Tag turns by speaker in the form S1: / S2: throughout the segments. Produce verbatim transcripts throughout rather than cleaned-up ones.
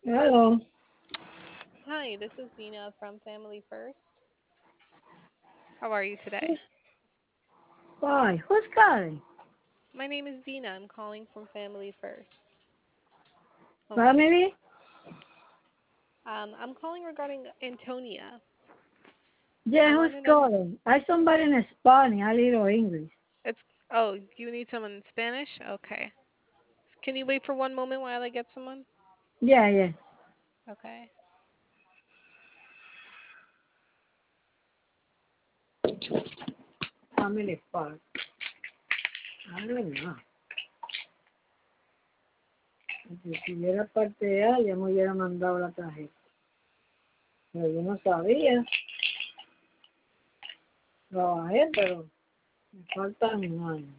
S1: Hello.
S2: Hi, this is Dina from Family First. How are you today?
S1: Why? Who's calling?
S2: My name is Dina. I'm calling from Family First. Okay.
S1: Family?
S2: Um, I'm calling regarding Antonia. I
S1: Yeah, who's
S2: want to know.
S1: calling? I somebody in Spanish, a little English.
S2: It's oh, you need someone in Spanish? Okay. Can you wait for one moment while I get someone?
S1: Yeah, yeah.
S2: Okay.
S1: Family Park. Hable no. Si estuviera parte A, ya me hubiera mandado la tarjeta. Pero yo no sabía. Trabajé, pero me faltan años.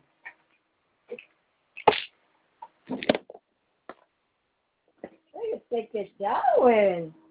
S1: Hey, take a shower.